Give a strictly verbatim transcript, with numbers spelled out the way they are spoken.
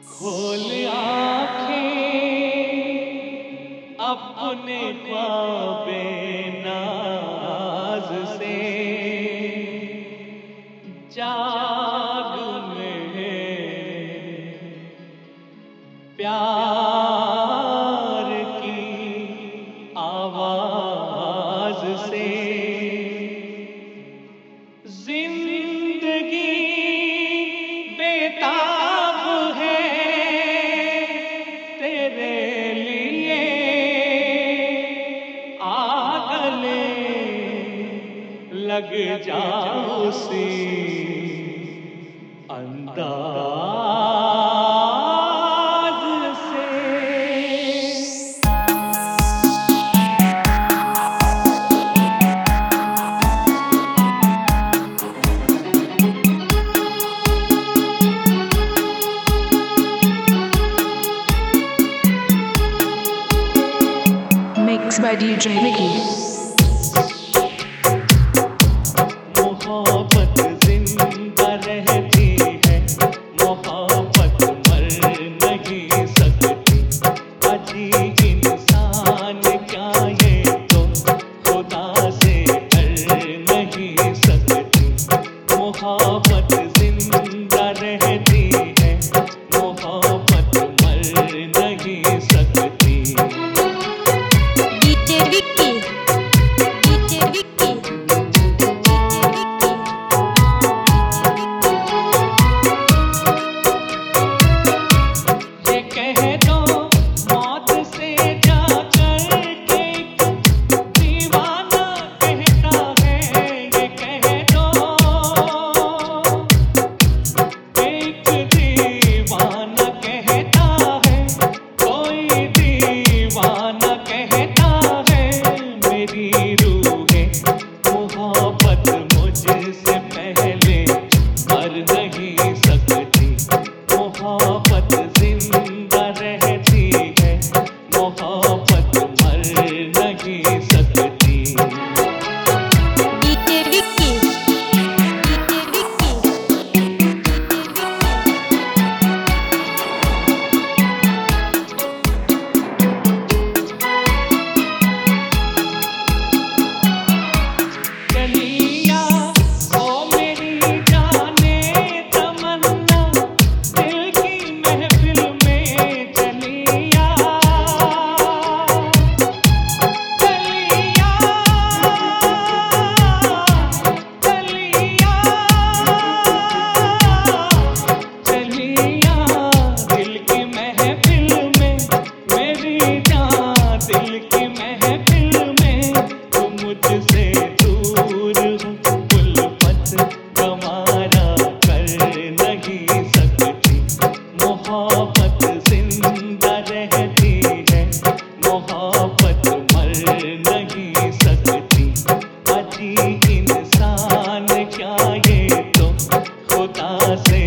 खोल आँखें अपने ख्वाबे नाज से, जाग में प्यार की आवाज से। जिंदगी बेताब है तेरे लिए, आ गले लग जा उसी अंदाज से। Mixed by D J Mickey. मोहब्बत जिंदा रहती है, मोहब्बत मर नहीं सकती। अजी इंसान क्या ये तो खुदा से डर नहीं सकती। मोहब्बत जिंदा रहती है, मोहब्बत मर नहीं सकती। D J Vicky, D J Vicky, ये कह दो मौत से जाकर के दीवाना कहता है। ये कह दो एक दीवाना कहता है, कोई दीवाना कहता है। मेरी रूहे मोहब्बत मुझसे पहले मर नहीं सकती। मोहब्बत जिंदा रहती है, मोहब्बत मर नहीं सकती। D J Vicky, D J Vicky. चलिया ओ मेरी जाने तमन्ना, दिल की महफिल में चलिया। चलिया चलिया चलिया दिल की महफिल में, मेरी जान दिल की महफिल में। तुम मुझसे दूर हो, उल्फत गवारा कर नहीं सकती। मोहब्बत जिंदा रहती है, मोहब्बत मर नहीं सकती। अजी इंसान क्या ये तो खुदा से